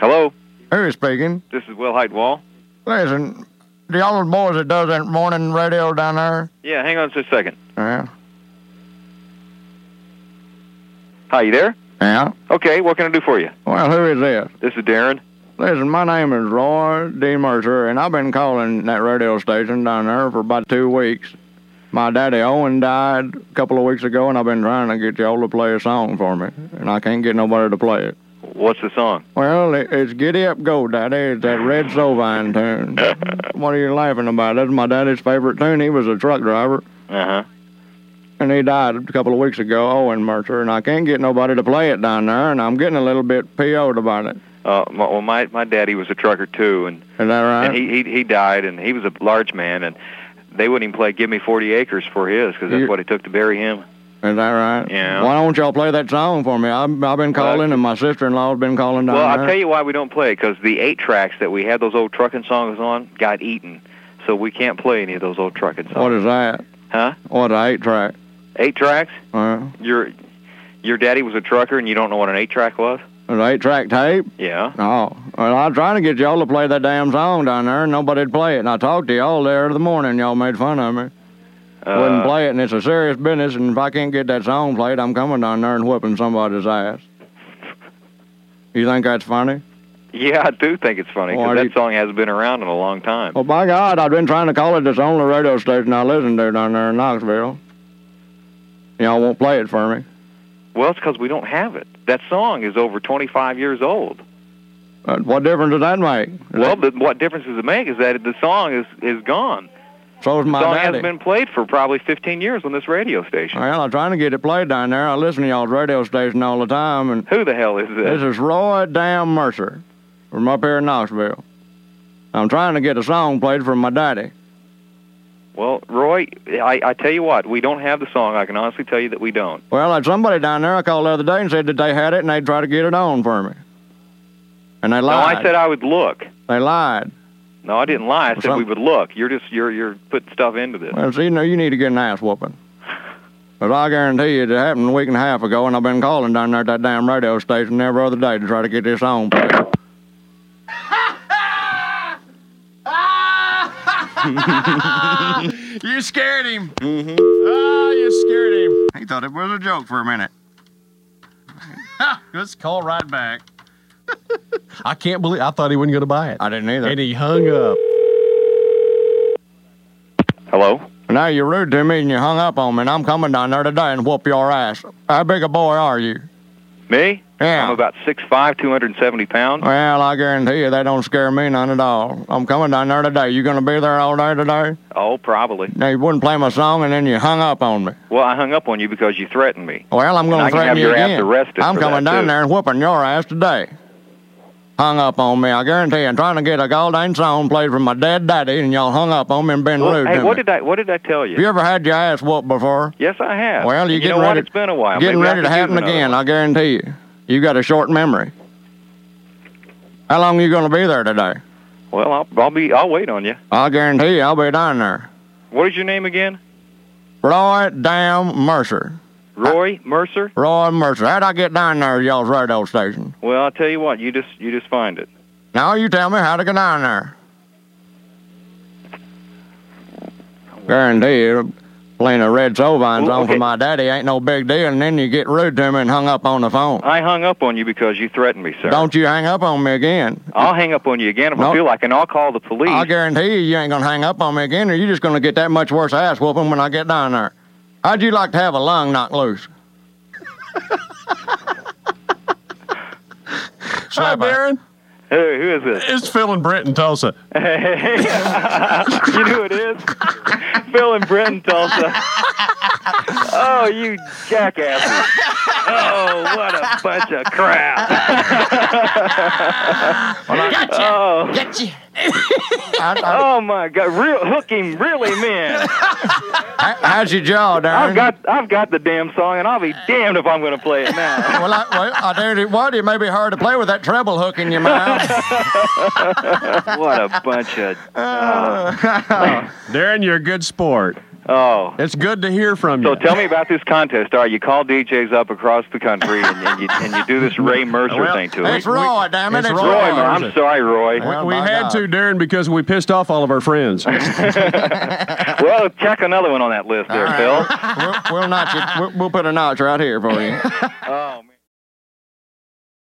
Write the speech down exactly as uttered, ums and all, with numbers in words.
Hello? Who's speaking? This is Will Height-Wall. Listen, the old boys that does that morning radio down there? Yeah, hang on just a second. Yeah. Hi, you there? Yeah. Okay, what can I do for you? Well, who is this? This is Darren. Listen, my name is Roy D. Mercer, and I've been calling that radio station down there for about two weeks. My daddy Owen died a couple of weeks ago, and I've been trying to get y'all to play a song for me, and I can't get nobody to play it. What's the song? Well, it, it's Giddy Up Go, Daddy. It's that Red Sovine tune. What are you laughing about? That's my daddy's favorite tune. He was a truck driver. Uh-huh. And he died a couple of weeks ago, Owen Mercer, and I can't get nobody to play it down there, and I'm getting a little bit P O'd about it. Uh, my, well, my my daddy was a trucker too, and is that right? And he he he died, and he was a large man, and they wouldn't even play "Give Me forty acres" for his, because that's you, what it took to bury him. Is that right? Yeah. Why don't y'all play that song for me? I've I've been calling, well, and my sister-in-law's been calling down well, there. I'll tell you why we don't play it, because the eight tracks that we had those old trucking songs on got eaten, so we can't play any of those old trucking songs. What is that? Huh? What an eight track? Eight tracks? Uh, your your daddy was a trucker, and you don't know what an eight track was? An eight-track tape? Yeah. Oh. Well, I was trying to get y'all to play that damn song down there, and nobody'd play it. And I talked to y'all there in the morning. Y'all made fun of me. Uh, Wouldn't play it, and it's a serious business, and if I can't get that song played, I'm coming down there and whooping somebody's ass. You think that's funny? Yeah, I do think it's funny, because that you... song hasn't been around in a long time. Well, by God, I've been trying to call it this only radio station I listen to down there in Knoxville. Y'all won't play it for me. Well, it's because we don't have it. That song is over twenty-five years old. Uh, what difference does that make? Is well, that... the, what difference does it make is that the song is, is gone. So is my the song daddy. hasn't been played for probably fifteen years on this radio station. Well, I'm trying to get it played down there. I listen to y'all's radio station all the time. And who the hell is this? This is Roy Damn Mercer from up here in Knoxville. I'm trying to get a song played from my daddy. Well, Roy, I, I tell you what, we don't have the song. I can honestly tell you that we don't. Well, there's somebody down there I called the other day and said that they had it and they'd try to get it on for me. And they lied. No, I said I would look. They lied. No, I didn't lie. I well, said some... we would look. You're just you're you're putting stuff into this. Well, see, you know, you need to get an ass whooping. But I guarantee you, it happened a week and a half ago, and I've been calling down there at that damn radio station every other day to try to get this song played. You scared him. Mm-hmm. Oh, you scared him. He thought it was a joke for a minute. Let's call right back. I can't believe, I thought he wasn't going to buy it. I didn't either. And he hung up. Hello? Now you're rude to me and you hung up on me, and I'm coming down there today and whoop your ass. How big a boy are you? Me? Yeah. I'm about six five, two hundred seventy pounds. Well, I guarantee you they don't scare me none at all. I'm coming down there today. You going to be there all day today? Oh, probably. Now, you wouldn't play my song, and then you hung up on me. Well, I hung up on you because you threatened me. Well, I'm going to threaten you again. I can have your ass arrested I'm for coming that, down too. there and whooping your ass today. Hung up on me, I guarantee you. I'm trying to get a goddamn song played from my dead daddy, and y'all hung up on me and been well, rude hey, to what me. Did I, what did I tell you? Have you ever had your ass whooped before? Yes, I have. Well, you and getting you know ready, what? It's been a while. Getting Maybe ready to happen again, one. I guarantee you. You got a short memory. How long are you going to be there today? Well, I'll, I'll be. I'll wait on you. I guarantee you, I'll be down there. What is your name again? Roy Damn Mercer. Roy Mercer. Roy Mercer. How'd I get down there, y'all's radio station? Well, I'll tell you what. You just you just find it. Now you tell me how to get down there. Guarantee you, playing a Red Sovines well, on okay. for my daddy ain't no big deal, and then you get rude to me and hung up on the phone. I hung up on you because you threatened me, sir. Don't you hang up on me again. I'll hang up on you again if no. I feel like, and I'll call the police. I guarantee you, you ain't gonna hang up on me again, or you're just gonna get that much worse ass whooping when I get down there. How'd you like to have a lung knocked loose? Hi, Darren. Hey, who is this? It's Phil and Brent in Tulsa. Hey, you know who it is? Phil and Brent in Tulsa. Oh, you jackasses. Oh, what a bunch of crap. Gotcha. Oh. Gotcha. I, I, oh, my God. Real, hook him really, man. How's your jaw, Darren? I've got, I've got the damn song, and I'll be damned if I'm going to play it now. Well, I, well, I dare you, what? It may be hard to play with that treble hook in your mouth. What a bunch of... Uh. Darren, you're a good sport. Oh. It's good to hear from So you. tell me about this contest. All right, you call D Js up across the country, and, and, you, and you do this Ray Mercer Well, thing to it. It's Roy, damn it. it's It's Roy. Roy, Roy. man, I'm sorry, Roy. we Well, we by had God. to, Darren, because we pissed off all of our friends. Well, check another one on that list there, All Phil. right. we'll, we'll, notch it. We'll, we'll put a notch right here for you. Uh,